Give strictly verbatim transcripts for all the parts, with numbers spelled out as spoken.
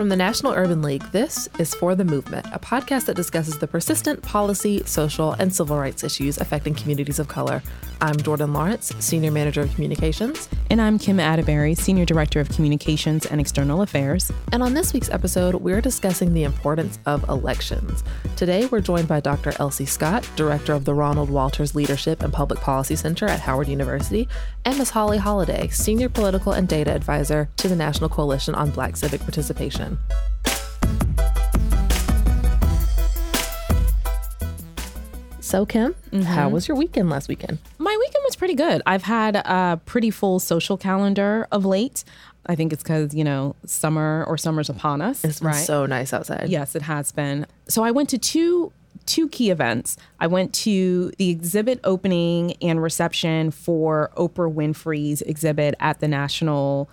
From the National Urban League, this is For the Movement, a podcast that discusses the persistent policy, social, and civil rights issues affecting communities of color. I'm Jordan Lawrence, Senior Manager of Communications. And I'm Kim Atterbury, Senior Director of Communications and External Affairs. And on this week's episode, we're discussing the importance of elections. Today, we're joined by Doctor Elsie Scott, Director of the Ronald Walters Leadership and Public Policy Center at Howard University, and Miz Holly Holliday, Senior Political and Data Advisor to the National Coalition on Black Civic Participation. So, Kim, mm-hmm. how was your weekend last weekend? My weekend was pretty good. I've had a pretty full social calendar of late. I think it's because, you know, summer or summer's upon us. It's been right? so nice outside. Yes, it has been. So I went to two two key events. I went to the exhibit opening and reception for Oprah Winfrey's exhibit at the National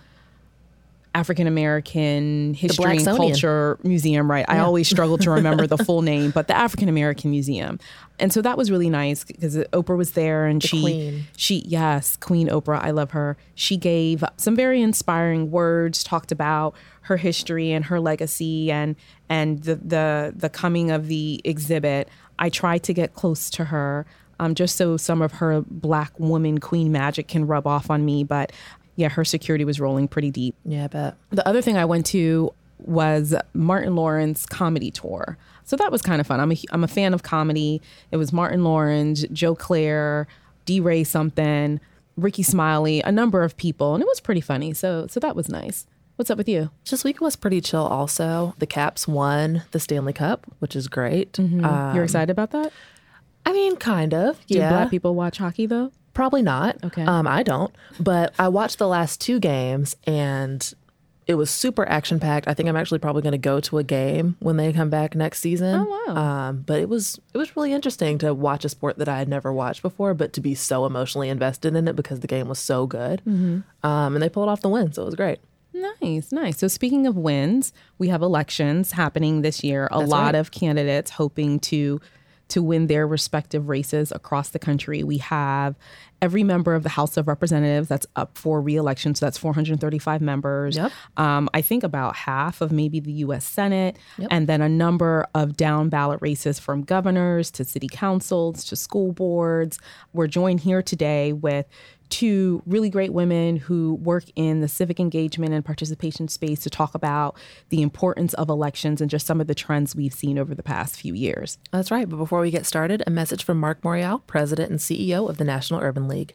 African American History and Culture Museum, right? Yeah. I always struggle to remember the full name, but the African American Museum. And so that was really nice because Oprah was there and the she, Queen. she, yes, Queen Oprah. I love her. She gave some very inspiring words, talked about her history and her legacy and, and the, the, the coming of the exhibit. I tried to get close to her um, just so some of her Black woman Queen magic can rub off on me. But yeah, her security was rolling pretty deep. Yeah, I bet. The other thing I went to was Martin Lawrence comedy tour. So that was kind of fun. I'm a, I'm a fan of comedy. It was Martin Lawrence, Joe Clair, D. Ray something, Ricky Smiley, a number of people. And it was pretty funny. So so that was nice. What's up with you? This week was pretty chill also. The Caps won the Stanley Cup, which is great. Mm-hmm. Um, You're excited about that? I mean, kind of. Do yeah. Black people watch hockey though? Probably not. Okay. Um, I don't. But I watched the last two games and it was super action-packed. I think I'm actually probably going to go to a game when they come back next season. Oh, wow. Um, but it was it was really interesting to watch a sport that I had never watched before, but to be so emotionally invested in it because the game was so good. Mm-hmm. Um, and they pulled off the win, so it was great. Nice, nice. So speaking of wins, we have elections happening this year. A That's lot right. of candidates hoping to to win their respective races across the country. We have every member of the House of Representatives that's up for re-election. So that's four hundred thirty-five members. Yep. Um, I think about half of maybe the U S Senate, Yep. and then a number of down ballot races from governors to city councils to school boards. We're joined here today with two really great women who work in the civic engagement and participation space to talk about the importance of elections and just some of the trends we've seen over the past few years. That's right. But before we get started, a message from Mark Morial, President and C E O of the National Urban League.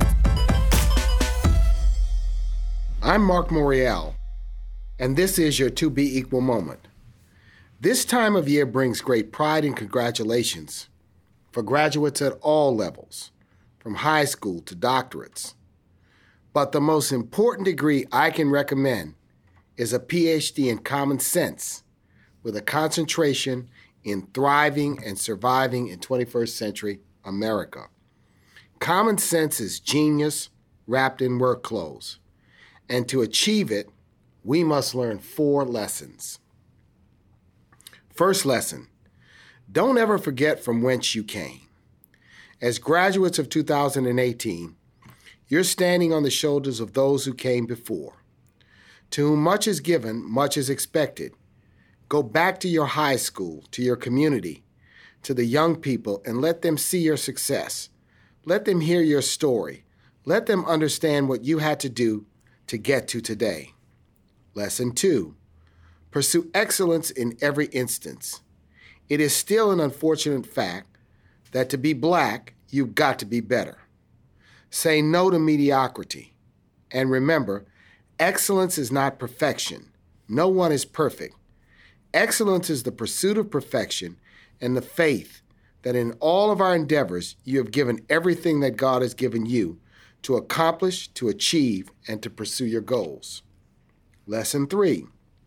I'm Mark Morial, and this is your To Be Equal moment. This time of year brings great pride and congratulations for graduates at all levels, from high school to doctorates. But the most important degree I can recommend is a P H D in common sense with a concentration in thriving and surviving in twenty-first century America. Common sense is genius wrapped in work clothes. And to achieve it, we must learn four lessons. First lesson, don't ever forget from whence you came. As graduates of two thousand eighteen, you're standing on the shoulders of those who came before. To whom much is given, much is expected. Go back to your high school, to your community, to the young people, and let them see your success. Let them hear your story. Let them understand what you had to do to get to today. Lesson two, pursue excellence in every instance. It is still an unfortunate fact that to be Black, you've got to be better. Say no to mediocrity. And remember, excellence is not perfection. No one is perfect. Excellence is the pursuit of perfection and the faith that in all of our endeavors, you have given everything that God has given you to accomplish, to achieve, and to pursue your goals. Lesson three.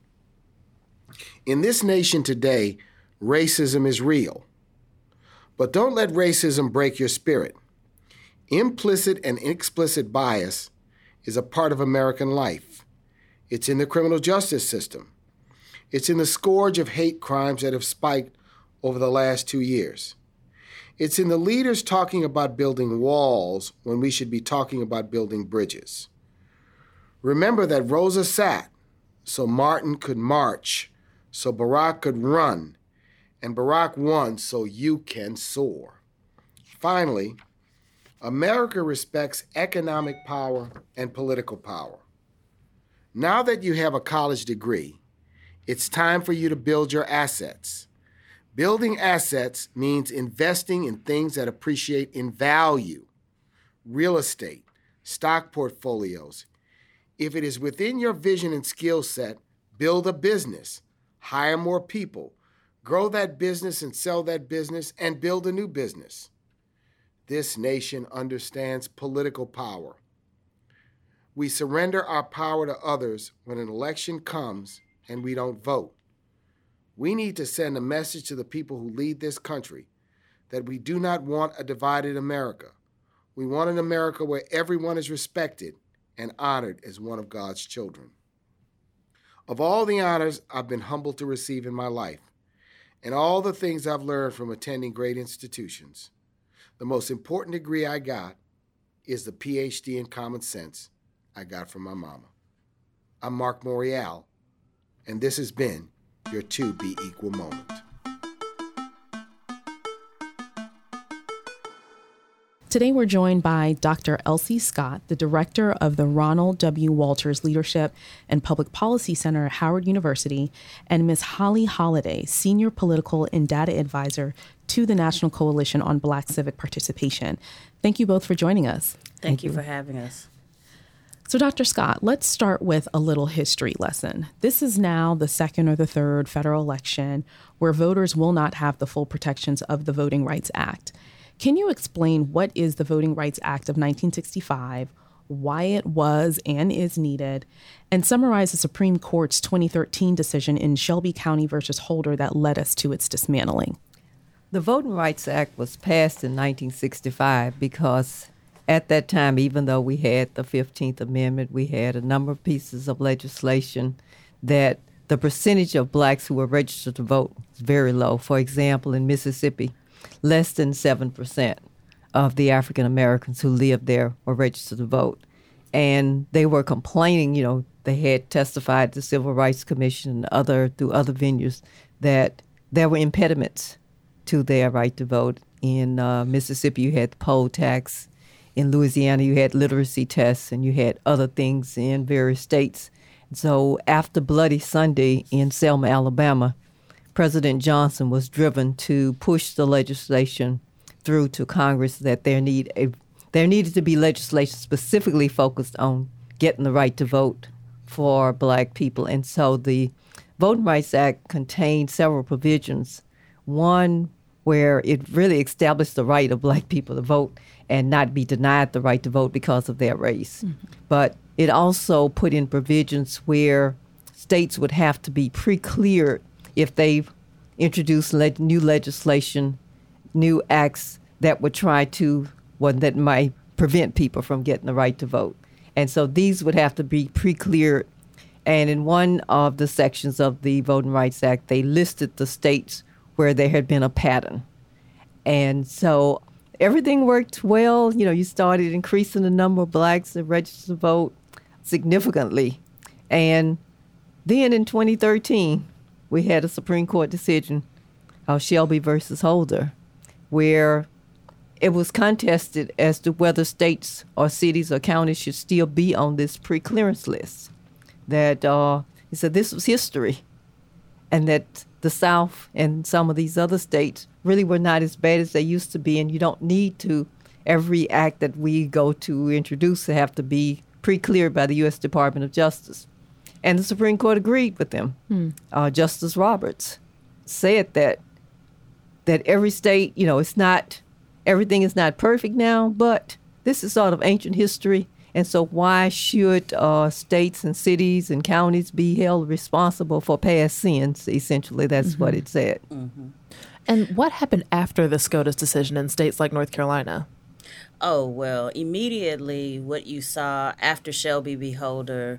In this nation today, racism is real. But don't let racism break your spirit. Implicit and explicit bias is a part of American life. It's in the criminal justice system. It's in the scourge of hate crimes that have spiked over the last two years. It's in the leaders talking about building walls when we should be talking about building bridges. Remember that Rosa Sat so Martin could march, so Barack could run, and Barack won so you can soar. Finally, America respects economic power and political power. Now that you have a college degree, it's time for you to build your assets. Building assets means investing in things that appreciate in value. Real estate, stock portfolios. If it is within your vision and skill set, build a business, hire more people, grow that business and sell that business, and build a new business. This nation understands political power. We surrender our power to others when an election comes and we don't vote. We need to send a message to the people who lead this country that we do not want a divided America. We want an America where everyone is respected and honored as one of God's children. Of all the honors I've been humbled to receive in my life, and all the things I've learned from attending great institutions, the most important degree I got is the P H D in common sense I got from my mama. I'm Mark Morial, and this has been your To Be Equal moment. Today we're joined by Doctor Elsie Scott, the director of the Ronald W. Walters Leadership and Public Policy Center at Howard University, and Miz Holly Holliday, senior political and data advisor to the National Coalition on Black Civic Participation. Thank you both for joining us. Thank, Thank you, you for having us. So, Doctor Scott, let's start with a little history lesson. This is now the second or the third federal election where voters will not have the full protections of the Voting Rights Act. Can you explain what is the Voting Rights Act of nineteen sixty-five, why it was and is needed, and summarize the Supreme Court's twenty thirteen decision in Shelby County versus Holder that led us to its dismantling? The Voting Rights Act was passed in nineteen sixty-five because at that time, even though we had the fifteenth Amendment, we had a number of pieces of legislation that the percentage of blacks who were registered to vote was very low. For example, in Mississippi, less than seven percent of the African Americans who lived there were registered to vote. And they were complaining, you know, they had testified to the Civil Rights Commission and other through other venues that there were impediments to their right to vote. In uh, Mississippi, you had the poll tax. In Louisiana, you had literacy tests, and you had other things in various states. So after Bloody Sunday in Selma, Alabama, President Johnson was driven to push the legislation through to Congress that there need a, there needed to be legislation specifically focused on getting the right to vote for black people. And so the Voting Rights Act contained several provisions. One where it really established the right of black people to vote and not be denied the right to vote because of their race. Mm-hmm. But it also put in provisions where states would have to be pre-cleared if they introduced le- new legislation, new acts that would try to, well, that might prevent people from getting the right to vote. And so these would have to be pre-cleared. And in one of the sections of the Voting Rights Act, they listed the states where there had been a pattern. And so everything worked well. You know, you started increasing the number of blacks that registered to vote significantly. And then in twenty thirteen, we had a Supreme Court decision, uh, Shelby versus Holder, where it was contested as to whether states or cities or counties should still be on this pre-clearance list. That uh, he said this was history, and that the South and some of these other states really were not as bad as they used to be, and you don't need to, every act that we go to introduce to have to be pre-cleared by the U S Department of Justice. And the Supreme Court agreed with them. Hmm. Uh, Justice Roberts said that that every state, you know, it's not, everything is not perfect now, but this is sort of ancient history. And so why should uh, states and cities and counties be held responsible for past sins? Essentially, that's mm-hmm. what it said. Mm-hmm. And what happened after the SCOTUS decision in states like North Carolina? Oh, well, immediately what you saw after Shelby v. Holder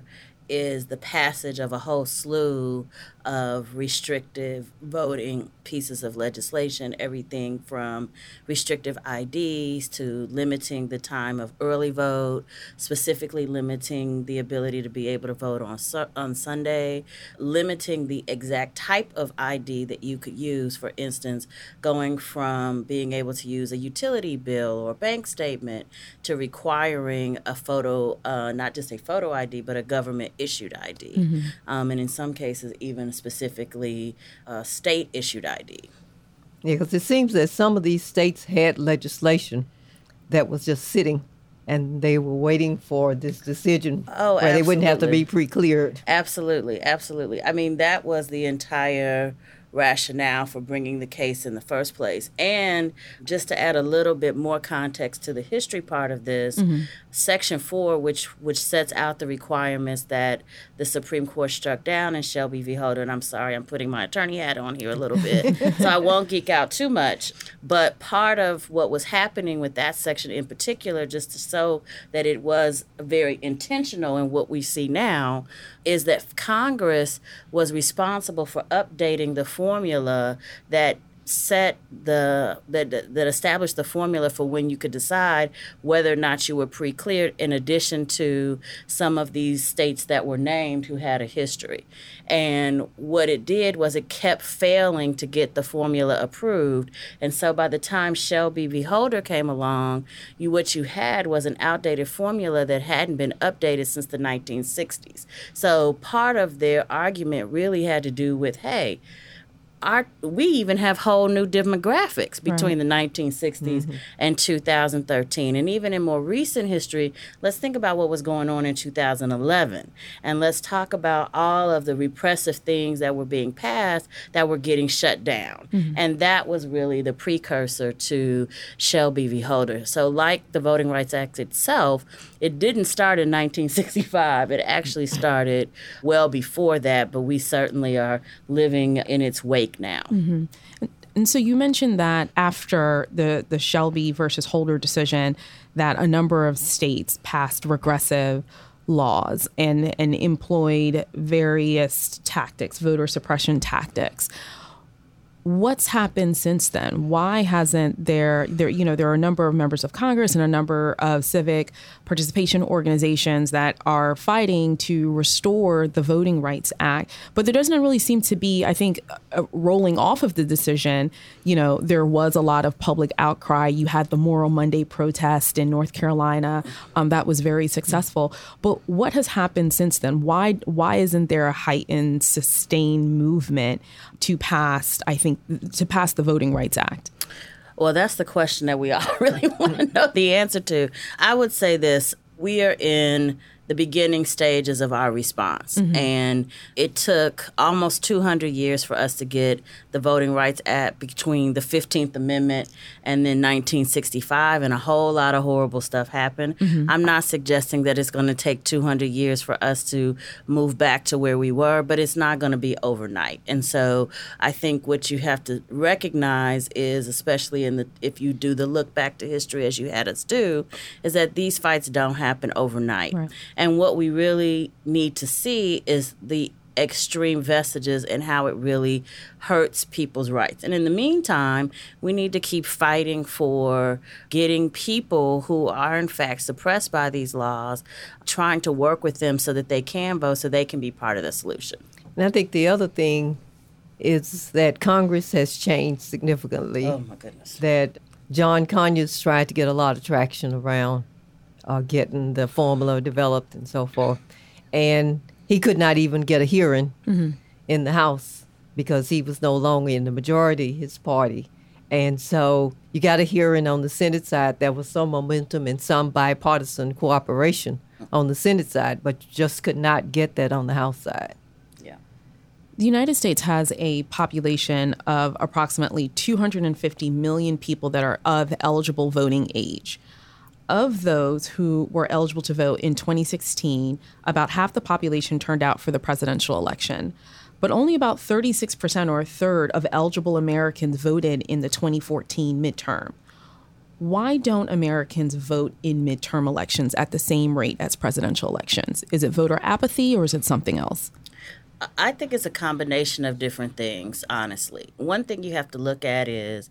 is the passage of a whole slew of restrictive voting pieces of legislation, everything from restrictive I Ds to limiting the time of early vote, specifically limiting the ability to be able to vote on su- on Sunday, limiting the exact type of I D that you could use, for instance, going from being able to use a utility bill or bank statement to requiring a photo, uh, not just a photo I D, but a government issued I D, mm-hmm. um, and in some cases even specifically uh, state issued I D. Yeah, because it seems that some of these states had legislation that was just sitting, and they were waiting for this decision oh, where absolutely. They wouldn't have to be pre-cleared. Absolutely, absolutely. I mean, that was the entire rationale for bringing the case in the first place. And just to add a little bit more context to the history part of this, mm-hmm. Section four, which which sets out the requirements that the Supreme Court struck down in Shelby v. Holder, and I'm sorry, I'm putting my attorney hat on here a little bit, so I won't geek out too much. But part of what was happening with that section in particular, just to show that it was very intentional in what we see now, is that Congress was responsible for updating the formula that set the that that established the formula for when you could decide whether or not you were pre-cleared, in addition to some of these states that were named who had a history. And what it did was it kept failing to get the formula approved. And so by the time Shelby v. Holder came along, you what you had was an outdated formula that hadn't been updated since the nineteen sixties. So part of their argument really had to do with, hey, Our, we even have whole new demographics between right. the nineteen sixties mm-hmm. and two thousand thirteen. And even in more recent history, let's think about what was going on in two thousand eleven. And let's talk about all of the repressive things that were being passed that were getting shut down. Mm-hmm. And that was really the precursor to Shelby v. Holder. So like the Voting Rights Act itself, it didn't start in nineteen sixty-five. It actually started well before that, but we certainly are living in its wake now. Mm-hmm. And so you mentioned that after the, the Shelby versus Holder decision, that a number of states passed regressive laws and, and employed various tactics, voter suppression tactics. What's happened since then? Why hasn't there, there, you know, there are a number of members of Congress and a number of civic participation organizations that are fighting to restore the Voting Rights Act, but there doesn't really seem to be, I think, uh, rolling off of the decision. You know, there was a lot of public outcry. You had the Moral Monday protest in North Carolina. Um, that was very successful. But what has happened since then? Why, why isn't there a heightened, sustained movement to pass, I think, to pass the Voting Rights Act? Well, that's the question that we all really want to know the answer to. I would say this: we are in the beginning stages of our response. Mm-hmm. And it took almost two hundred years for us to get the Voting Rights Act between the fifteenth Amendment and then nineteen sixty-five, and a whole lot of horrible stuff happened. Mm-hmm. I'm not suggesting that it's going to take two hundred years for us to move back to where we were, but it's not going to be overnight. And so I think what you have to recognize is, especially in the if you do the look back to history as you had us do, is that these fights don't happen overnight. Right. And what we really need to see is the extreme vestiges and how it really hurts people's rights. And in the meantime, we need to keep fighting for getting people who are in fact suppressed by these laws, trying to work with them so that they can vote, so they can be part of the solution. And I think the other thing is that Congress has changed significantly. Oh, my goodness. That John Conyers tried to get a lot of traction around uh, getting the formula developed and so forth. And he could not even get a hearing mm-hmm. in the House because he was no longer in the majority, his party. And so you got a hearing on the Senate side. There was some momentum and some bipartisan cooperation on the Senate side, but you just could not get that on the House side. Yeah. The United States has a population of approximately two hundred fifty million people that are of eligible voting age. Of those who were eligible to vote in twenty sixteen, about half the population turned out for the presidential election. But only about thirty-six percent or a third of eligible Americans voted in the twenty fourteen midterm. Why don't Americans vote in midterm elections at the same rate as presidential elections? Is it voter apathy or is it something else? I think it's a combination of different things, honestly. One thing you have to look at is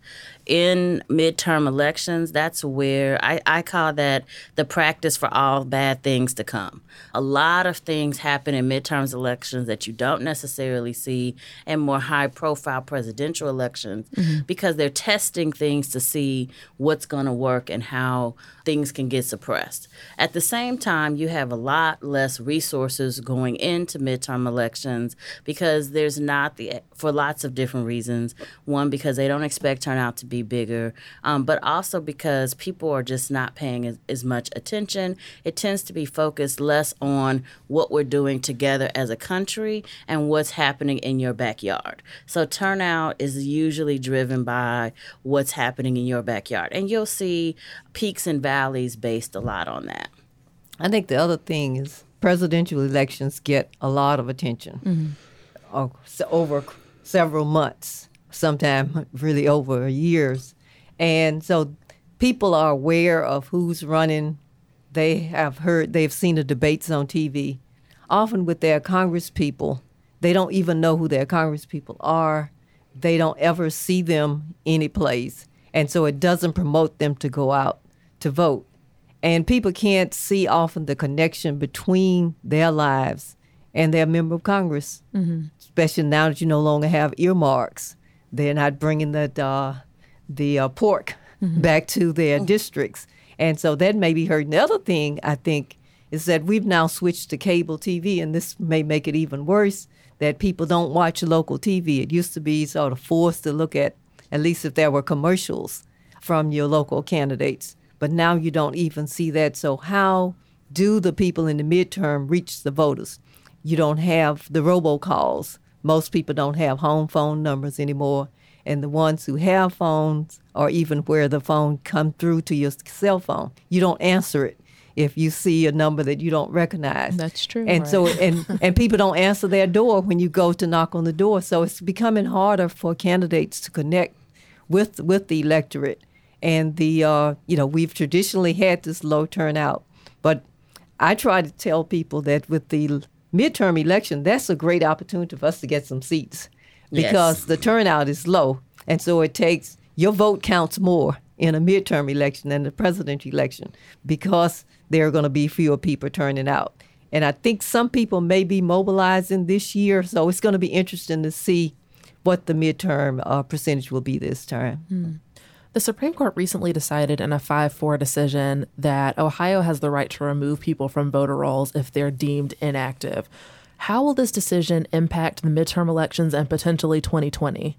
in midterm elections, that's where I, I call that the practice for all bad things to come. A lot of things happen in midterm elections that you don't necessarily see in more high-profile presidential elections mm-hmm. because they're testing things to see what's going to work and how things can get suppressed. At the same time, you have a lot less resources going into midterm elections because there's not the, for lots of different reasons. One, because they don't expect turnout to be bigger, um, but also because people are just not paying as, as much attention. It tends to be focused less on what we're doing together as a country and what's happening in your backyard. So turnout is usually driven by what's happening in your backyard. And you'll see peaks and valleys based a lot on that. I think the other thing is presidential elections get a lot of attention mm-hmm. uh, so over several months, sometimes really over years. And so people are aware of who's running. They have heard, they've seen the debates on T V. Often with their Congress people, they don't even know who their Congress people are. They don't ever see them anyplace. And so it doesn't promote them to go out to vote. And people can't see often the connection between their lives and their member of Congress, mm-hmm. especially now that you no longer have earmarks. They're not bringing the, uh, the uh, pork mm-hmm. back to their mm-hmm. districts. And so that may be hurting. The other thing, I think, is that we've now switched to cable T V, and this may make it even worse, that people don't watch local T V. It used to be sort of forced to look at, at least if there were commercials from your local candidates. But now you don't even see that. So how do the people in the midterm reach the voters? You don't have the robocalls. Most people don't have home phone numbers anymore. And the ones who have phones, or even where the phone come through to your cell phone, you don't answer it if you see a number that you don't recognize. That's true. And right. so, and, and people don't answer their door when you go to knock on the door. So it's becoming harder for candidates to connect with with the electorate. And the, uh, you know, we've traditionally had this low turnout. But I try to tell people that with the midterm election, that's a great opportunity for us to get some seats because yes. the turnout is low. And so it takes, your vote counts more in a midterm election than the presidential election because there are going to be fewer people turning out. And I think some people may be mobilizing this year. So it's going to be interesting to see what the midterm uh, percentage will be this time. Mm. The Supreme Court recently decided in a five four decision that Ohio has the right to remove people from voter rolls if they're deemed inactive. How will this decision impact the midterm elections and potentially twenty twenty?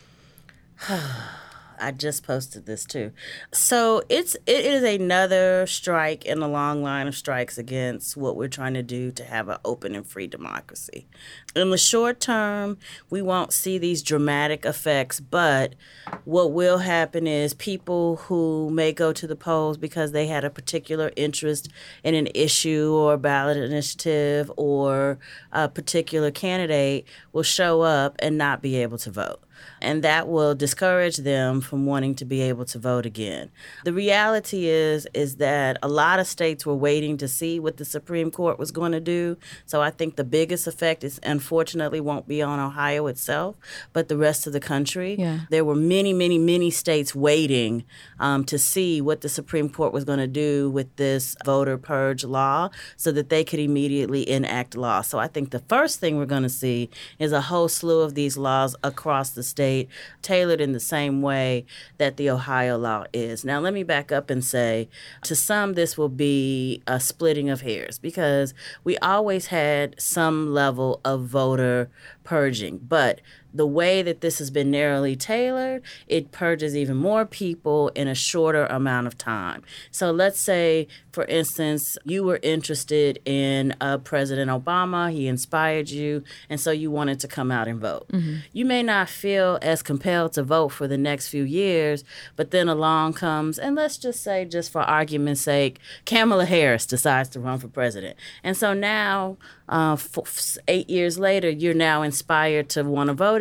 I just posted this too. So it's it is another strike in a long line of strikes against what we're trying to do to have an open and free democracy. In the short term, we won't see these dramatic effects, but what will happen is people who may go to the polls because they had a particular interest in an issue or a ballot initiative or a particular candidate will show up and not be able to vote. And that will discourage them from wanting to be able to vote again. The reality is, is that a lot of states were waiting to see what the Supreme Court was going to do. So I think the biggest effect is, unfortunately, won't be on Ohio itself, but the rest of the country. Yeah. There were many, many, many states waiting um, to see what the Supreme Court was going to do with this voter purge law so that they could immediately enact law. So I think the first thing we're going to see is a whole slew of these laws across the state tailored in the same way that the Ohio law is. Now, let me back up and say, to some, this will be a splitting of hairs because we always had some level of voter purging, but the way that this has been narrowly tailored, it purges even more people in a shorter amount of time. So let's say, for instance, you were interested in uh, President Obama, he inspired you, and so you wanted to come out and vote. Mm-hmm. You may not feel as compelled to vote for the next few years, but then along comes, and let's just say, just for argument's sake, Kamala Harris decides to run for president. And so now, uh, f- eight years later, you're now inspired to want to vote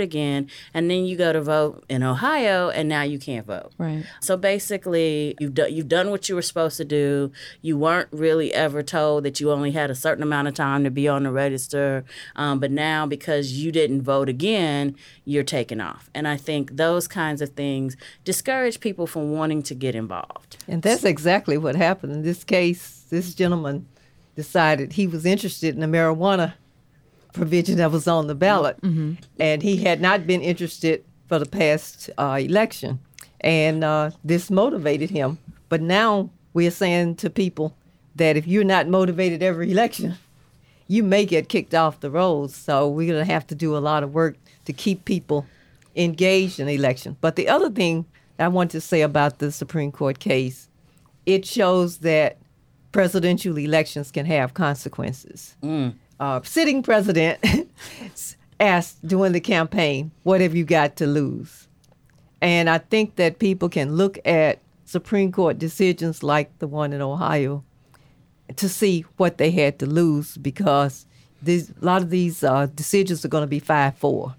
again, and then you go to vote in Ohio, and now you can't vote. Right. So basically, you've, do, you've done what you were supposed to do. You weren't really ever told that you only had a certain amount of time to be on the register, um, but now because you didn't vote again, you're taken off. And I think those kinds of things discourage people from wanting to get involved. And that's exactly what happened. In this case, this gentleman decided he was interested in the marijuana provision that was on the ballot. Mm-hmm. And he had not been interested for the past uh, election. And uh, this motivated him. But now we're saying to people that if you're not motivated every election, you may get kicked off the rolls. So we're going to have to do a lot of work to keep people engaged in the election. But the other thing I want to say about the Supreme Court case, it shows that presidential elections can have consequences. Mm. Uh, sitting president asked during the campaign, what have you got to lose? And I think that people can look at Supreme Court decisions like the one in Ohio to see what they had to lose, because these, a lot of these uh, decisions are going to be five four.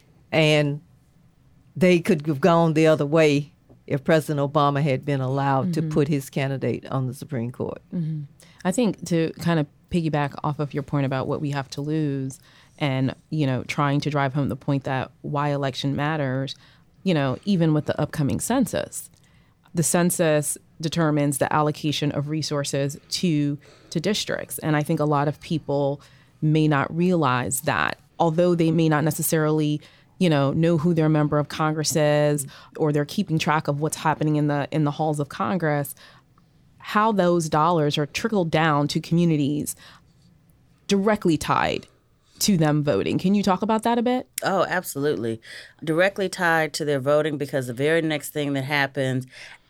And they could have gone the other way if President Obama had been allowed mm-hmm. to put his candidate on the Supreme Court. Mm-hmm. I think to kind of piggyback off of your point about what we have to lose and, you know, trying to drive home the point that why election matters, you know, even with the upcoming census, the census determines the allocation of resources to to districts. And I think a lot of people may not realize that, although they may not necessarily you know, know who their member of Congress is, or they're keeping track of what's happening in the in the halls of Congress, how those dollars are trickled down to communities directly tied to them voting. Can you talk about that a bit? Oh, absolutely. Directly tied to their voting, because the very next thing that happens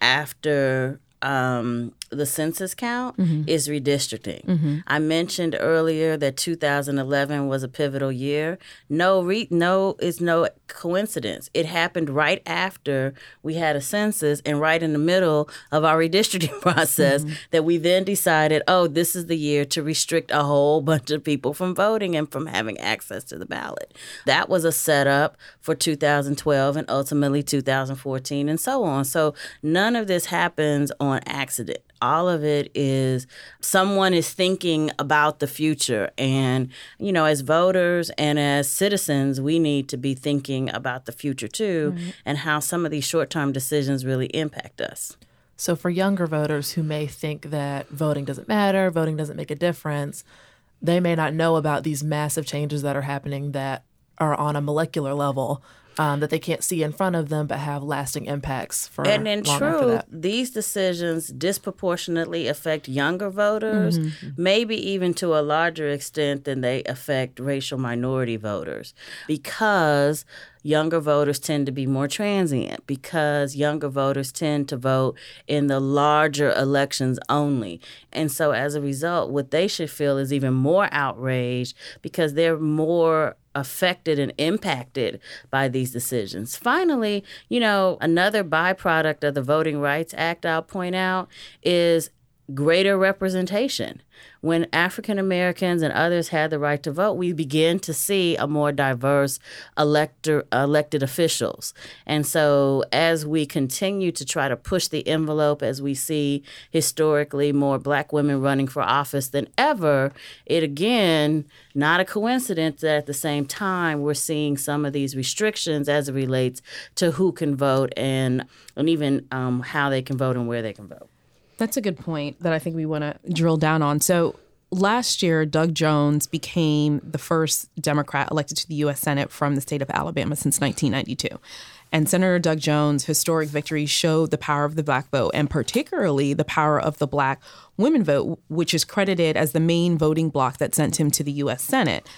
after um, the census count mm-hmm. is redistricting. Mm-hmm. I mentioned earlier that two thousand eleven was a pivotal year. No, re- no, it's no coincidence. It happened right after we had a census and right in the middle of our redistricting process mm-hmm. that we then decided, oh, this is the year to restrict a whole bunch of people from voting and from having access to the ballot. That was a setup for two thousand twelve and ultimately two thousand fourteen and so on. So none of this happens on accident. All of it is someone is thinking about the future. And, you know, as voters and as citizens, we need to be thinking about the future, too, right. and how some of these short-term decisions really impact us. So for younger voters who may think that voting doesn't matter, voting doesn't make a difference, they may not know about these massive changes that are happening that are on a molecular level. Um, that they can't see in front of them but have lasting impacts for and in long truth, after that. These decisions disproportionately affect younger voters, mm-hmm. maybe even to a larger extent than they affect racial minority voters, because younger voters tend to be more transient, because younger voters tend to vote in the larger elections only. And so as a result, what they should feel is even more outraged because they're more affected and impacted by these decisions. Finally, you know, another byproduct of the Voting Rights Act, I'll point out, is greater representation. When African Americans and others had the right to vote, we began to see a more diverse elector, elected officials. And so as we continue to try to push the envelope, as we see historically more Black women running for office than ever, it again, not a coincidence that at the same time we're seeing some of these restrictions as it relates to who can vote and, and even um, how they can vote and where they can vote. That's a good point that I think we want to drill down on. So last year, Doug Jones became the first Democrat elected to the U S Senate from the state of Alabama since nineteen ninety-two. And Senator Doug Jones' historic victory showed the power of the Black vote, and particularly the power of the Black women vote, which is credited as the main voting bloc that sent him to the U S Senate.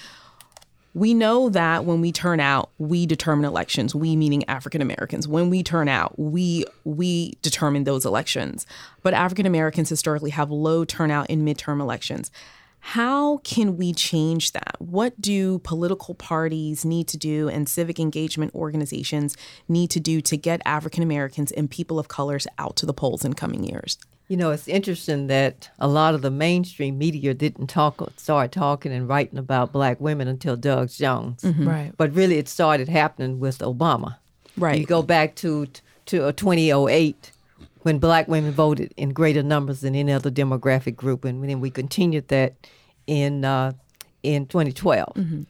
We know that when we turn out, we determine elections, we meaning African Americans. When we turn out, we we determine those elections. But African Americans historically have low turnout in midterm elections. How can we change that? What do political parties need to do and civic engagement organizations need to do to get African Americans and people of colors out to the polls in coming years? You know, it's interesting that a lot of the mainstream media didn't talk, start talking and writing about black women until Doug Jones. Mm-hmm. Right. But really, it started happening with Obama. Right. You go back to to two thousand eight when black women voted in greater numbers than any other demographic group, and then we continued that in uh, in twenty twelve. Mm-hmm.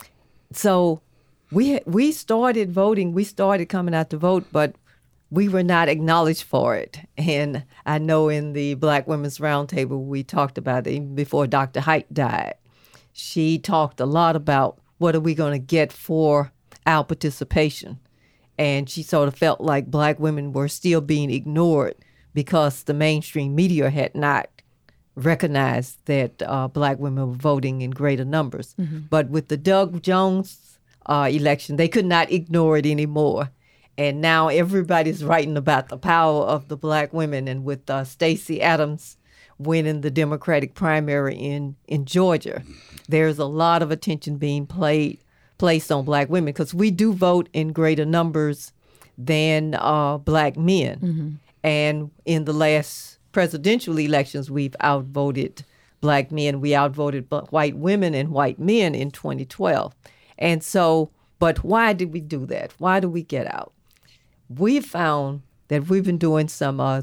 So we we started voting. We started coming out to vote, but we were not acknowledged for it. And I know in the Black Women's Roundtable, we talked about it even before Doctor Haidt died. She talked a lot about what are we going to get for our participation. And she sort of felt like black women were still being ignored because the mainstream media had not recognized that uh, black women were voting in greater numbers. Mm-hmm. But with the Doug Jones uh, election, they could not ignore it anymore. And now everybody's writing about the power of the black women. And with uh, Stacey Adams winning the Democratic primary in, in Georgia, there's a lot of attention being played, placed on black women because we do vote in greater numbers than uh, black men. Mm-hmm. And in the last presidential elections, we've outvoted black men. We outvoted white women and white men in twenty twelve. And so, but why did we do that? Why do we get out? We found that we've been doing some uh,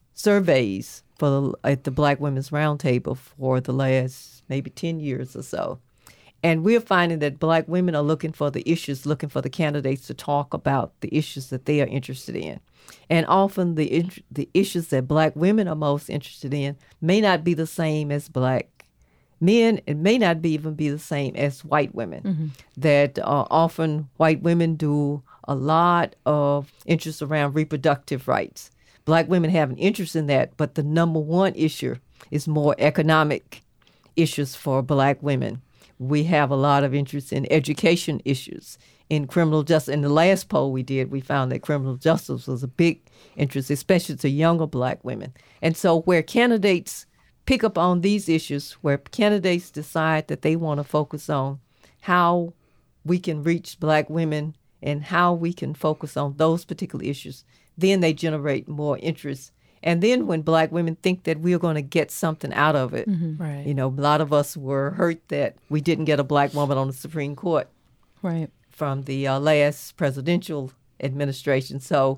surveys for the, at the Black Women's Roundtable for the last maybe ten years or so. And we're finding that black women are looking for the issues, looking for the candidates to talk about the issues that they are interested in. And often the the issues that black women are most interested in may not be the same as black men. It may not be even be the same as white women. Mm-hmm. That uh, often white women do a lot of interest around reproductive rights. Black women have an interest in that, but the number one issue is more economic issues for black women. We have a lot of interest in education issues, in criminal justice. In the last poll we did, we found that criminal justice was a big interest, especially to younger black women. And so where candidates pick up on these issues, where candidates decide that they want to focus on how we can reach black women and how we can focus on those particular issues, then they generate more interest. And then when black women think that we're going to get something out of it, mm-hmm. right. you know, a lot of us were hurt that we didn't get a black woman on the Supreme Court right. from the uh, last presidential administration. So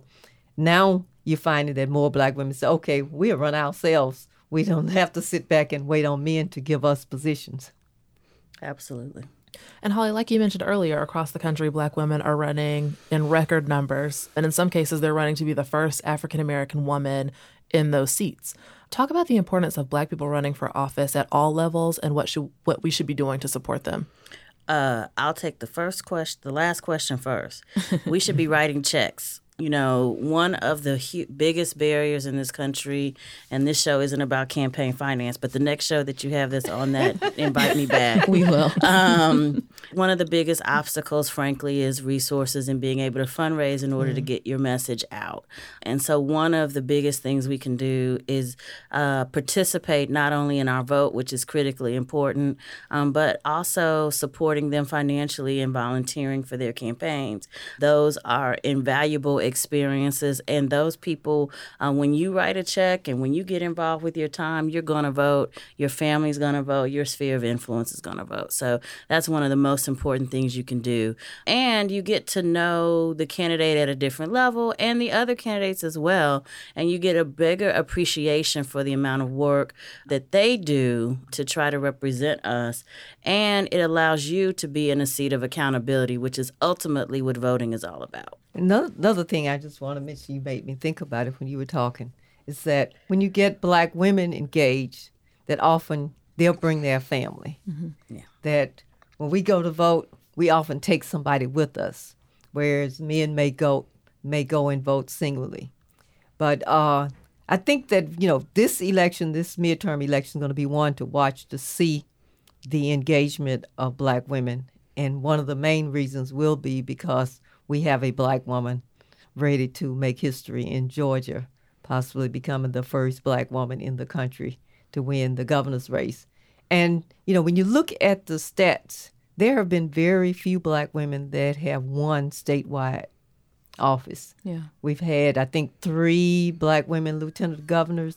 now you're finding that more black women say, okay, we'll run ourselves. We don't have to sit back and wait on men to give us positions. Absolutely. And Holly, like you mentioned earlier, across the country, black women are running in record numbers. And in some cases, they're running to be the first African-American woman in those seats. Talk about the importance of black people running for office at all levels and what should what we should be doing to support them. Uh, I'll take the first question, the last question first. We should be writing checks. You know, one of the hu- biggest barriers in this country, and this show isn't about campaign finance, but the next show that you have that's on that, invite me back. We will. um, one of the biggest obstacles, frankly, is resources and being able to fundraise in order mm. to get your message out. And so one of the biggest things we can do is uh, participate not only in our vote, which is critically important, um, but also supporting them financially and volunteering for their campaigns. Those are invaluable experiences, and those people, uh, when you write a check and when you get involved with your time, you're going to vote, your family's going to vote, your sphere of influence is going to vote. So that's one of the most important things you can do. And you get to know the candidate at a different level and the other candidates as well, and you get a bigger appreciation for the amount of work that they do to try to represent us, and it allows you to be in a seat of accountability, which is ultimately what voting is all about. Another, another thing I just want to mention, you made me think about it when you were talking, is that when you get black women engaged, that often they'll bring their family. Mm-hmm. Yeah. That when we go to vote, we often take somebody with us, whereas men may go may go and vote singly. But uh, I think that, you know, this election, this midterm election is going to be one to watch to see the engagement of black women. And one of the main reasons will be because we have a black woman ready to make history in Georgia, possibly becoming the first black woman in the country to win the governor's race. And, you know, when you look at the stats, there have been very few black women that have won statewide office. Yeah. We've had, I think, three black women lieutenant governors,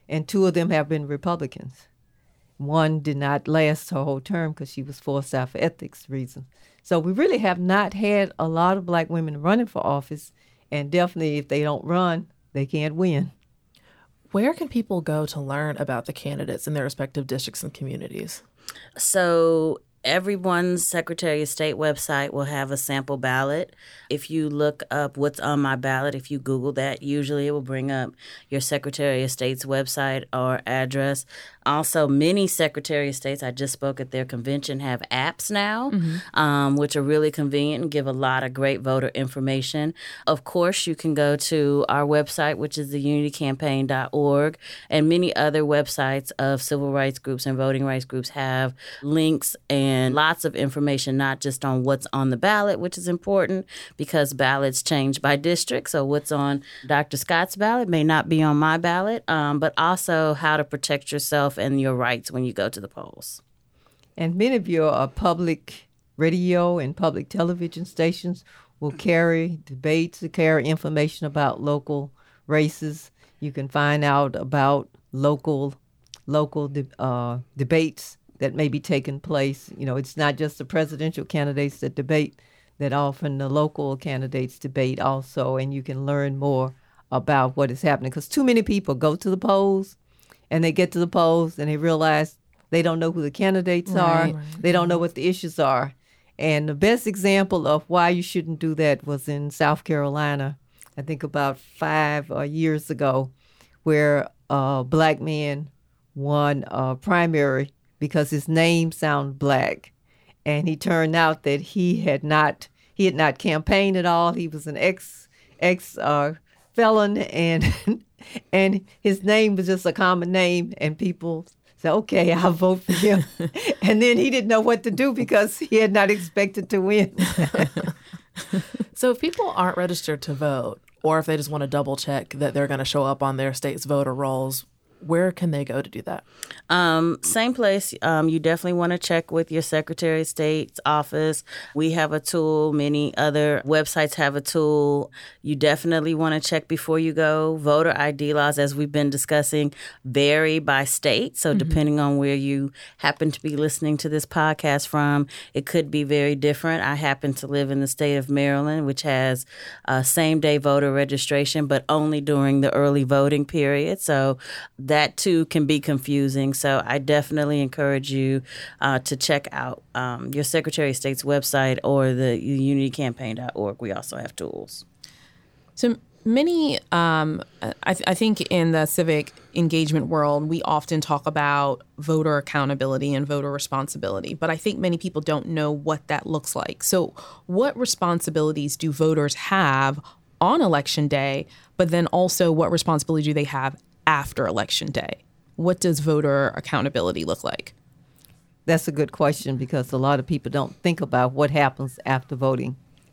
and two of them have been Republicans. One did not last her whole term because she was forced out for ethics reasons. So we really have not had a lot of black women running for office, and definitely if they don't run, they can't win. Where can people go to learn about the candidates in their respective districts and communities? So everyone's Secretary of State website will have a sample ballot. If you look up what's on my ballot, if you Google that, usually it will bring up your Secretary of State's website or address. Also, many Secretary of States, I just spoke at their convention, have apps now, mm-hmm. um, which are really convenient and give a lot of great voter information. Of course, you can go to our website, which is the unity campaign dot org, and many other websites of civil rights groups and voting rights groups have links and lots of information, not just on what's on the ballot, which is important because ballots change by district. So what's on Doctor Scott's ballot may not be on my ballot, um, but also how to protect yourself and your rights when you go to the polls. And many of your uh, public radio and public television stations will carry debates, carry information about local races. You can find out about local local de- uh, debates that may be taking place. You know, it's not just the presidential candidates that debate, that often the local candidates debate also, and you can learn more about what is happening. Because too many people go to the polls, and they get to the polls, and they realize they don't know who the candidates right, are. Right. They don't know what the issues are. And the best example of why you shouldn't do that was in South Carolina, I think about five uh, years ago, where a black man won a primary because his name sounded black. And he turned out that he had not he had not campaigned at all. He was an ex ex uh, felon, and and his name was just a common name. And people said, "Okay, I'll vote for him." And then he didn't know what to do because he had not expected to win. So if people aren't registered to vote, or if they just want to double check that they're going to show up on their state's voter rolls, where can they go to do that? Um, same place. Um, you definitely want to check with your Secretary of State's office. We have a tool. Many other websites have a tool. You definitely want to check before you go. Voter I D laws, as we've been discussing, vary by state. So mm-hmm. depending on where you happen to be listening to this podcast from, it could be very different. I happen to live in the state of Maryland, which has uh, same-day voter registration, but only during the early voting period. So that, too, can be confusing. So I definitely encourage you uh, to check out um, your Secretary of State's website or the unity campaign dot org. We also have tools. So many, um, I, th- I think in the civic engagement world, we often talk about voter accountability and voter responsibility, but I think many people don't know what that looks like. So what responsibilities do voters have on Election Day, but then also what responsibility do they have after Election Day? What does voter accountability look like? That's a good question because a lot of people don't think about what happens after voting.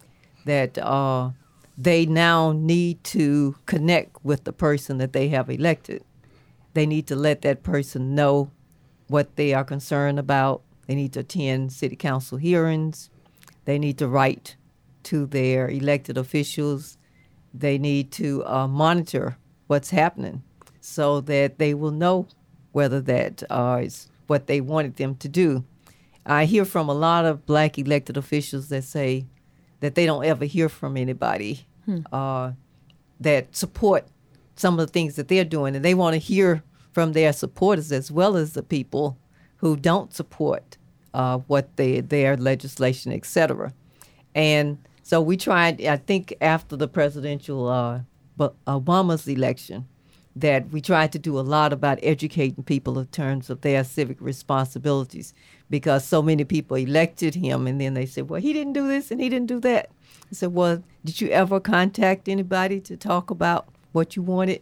That uh, they now need to connect with the person that they have elected. They need to let that person know what they are concerned about. They need to attend city council hearings. They need to write to their elected officials. They need to uh, monitor what's happening, so that they will know whether that uh, is what they wanted them to do. I hear from a lot of black elected officials that say that they don't ever hear from anybody hmm. uh, that support some of the things that they're doing, and they want to hear from their supporters as well as the people who don't support uh, what they, their legislation, et cetera. And so we tried, I think after the presidential uh, Obama's election, that we tried to do a lot about educating people in terms of their civic responsibilities, because so many people elected him and then they said, well, he didn't do this and he didn't do that. I said, well, did you ever contact anybody to talk about what you wanted?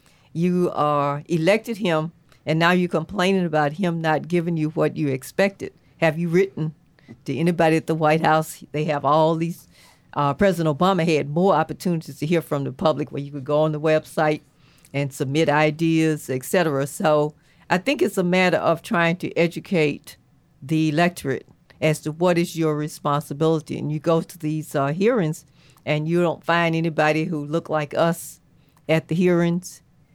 You uh, elected him and now you're complaining about him not giving you what you expected. Have you written to anybody at the White House? They have all these, uh, President Obama had more opportunities to hear from the public where you could go on the website and submit ideas, et cetera. So I think it's a matter of trying to educate the electorate as to what is your responsibility. And you go to these uh, hearings and you don't find anybody who look like us at the hearings.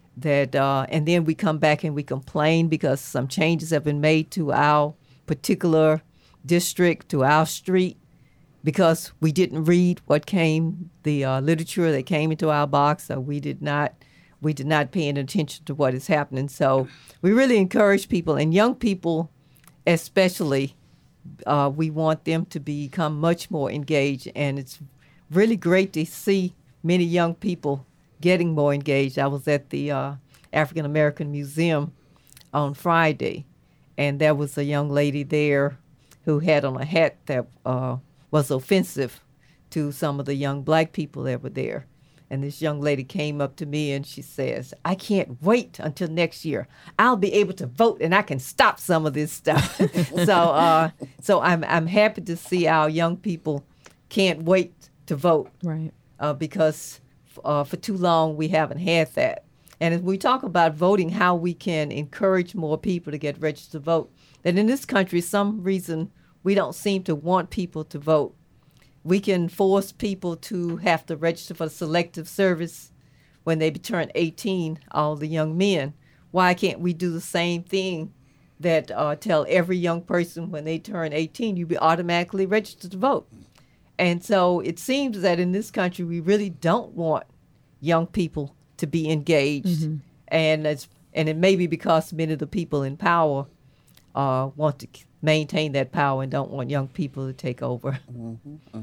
that, uh, and then we come back and we complain because some changes have been made to our particular district, to our street, because we didn't read what came, the uh, literature that came into our box, so we did not, we did not pay any attention to what is happening. So we really encourage people, and young people especially, uh, we want them to become much more engaged, and it's really great to see many young people getting more engaged. I was at the uh, African American Museum on Friday, and there was a young lady there who had on a hat that uh, was offensive to some of the young black people that were there. And this young lady came up to me and she says, I can't wait until next year. I'll be able to vote and I can stop some of this stuff. so uh, so I'm I'm happy to see our young people can't wait to vote. Right. Uh, because uh, for too long we haven't had that. And as we talk about voting, how we can encourage more people to get registered to vote, that in this country, some reason we don't seem to want people to vote. We can force people to have to register for the selective service when they turn eighteen, all the young men. Why can't we do the same thing that uh, tell every young person when they turn eighteen, you be automatically registered to vote? And so it seems that in this country, we really don't want young people to be engaged. Mm-hmm. And it's, and it may be because many of the people in power uh, want to maintain that power and don't want young people to take over. Mm-hmm, mm-hmm.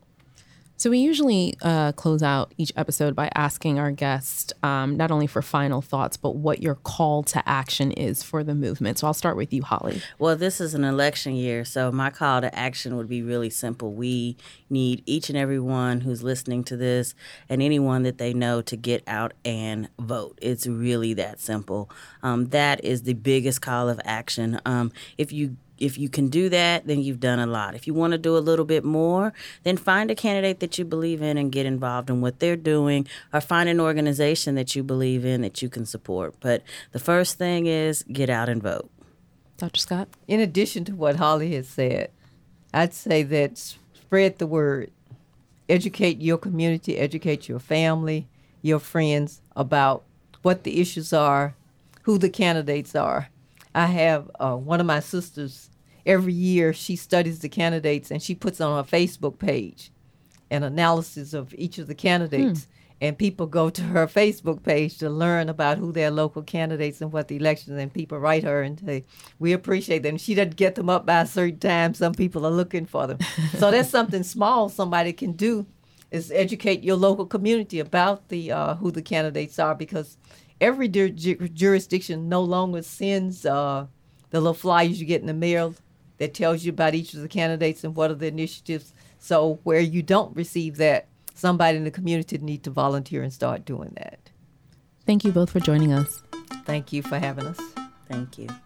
So we usually uh, close out each episode by asking our guest um, not only for final thoughts, but what your call to action is for the movement. So I'll start with you, Holly. Well, this is an election year, so my call to action would be really simple. We need each and every one who's listening to this and anyone that they know to get out and vote. It's really that simple. Um, that is the biggest call of action. Um, if you If you can do that, then you've done a lot. If you want to do a little bit more, then find a candidate that you believe in and get involved in what they're doing, or find an organization that you believe in that you can support. But the first thing is get out and vote. Doctor Scott? In addition to what Holly has said, I'd say that spread the word. Educate your community, educate your family, your friends about what the issues are, who the candidates are. I have uh, one of my sisters, every year she studies the candidates and she puts on her Facebook page an analysis of each of the candidates. Hmm. And people go to her Facebook page to learn about who their local candidates and what the elections, and people write her and say, we appreciate them. She doesn't get them up by a certain time. Some people are looking for them. So that's something small somebody can do, is educate your local community about the uh, who the candidates are, because every ju- jurisdiction no longer sends uh, the little flyers you get in the mail that tells you about each of the candidates and what are the initiatives. So where you don't receive that, somebody in the community needs to volunteer and start doing that. Thank you both for joining us. Thank you for having us. Thank you.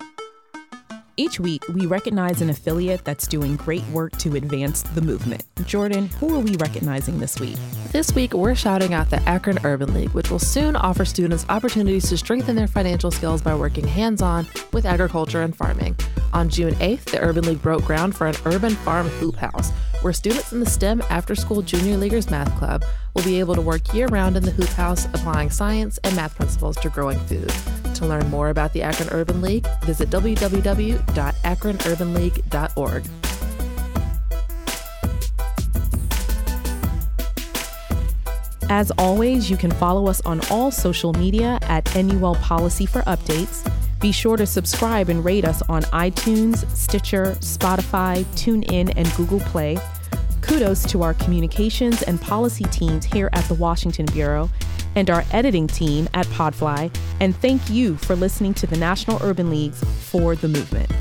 Each week, we recognize an affiliate that's doing great work to advance the movement. Jordan, who are we recognizing this week? This week, we're shouting out the Akron Urban League, which will soon offer students opportunities to strengthen their financial skills by working hands-on with agriculture and farming. On June eighth, the Urban League broke ground for an urban farm hoop house, where students in the STEM after-school Junior Leaguers Math Club will be able to work year-round in the hoop house, applying science and math principles to growing food. To learn more about the Akron Urban League, visit w w w dot akron urban league dot org. As always, you can follow us on all social media at N U L Policy for updates. Be sure to subscribe and rate us on iTunes, Stitcher, Spotify, TuneIn, and Google Play. Kudos to our communications and policy teams here at the Washington Bureau and our editing team at Podfly. And thank you for listening to the National Urban League's For the Movement.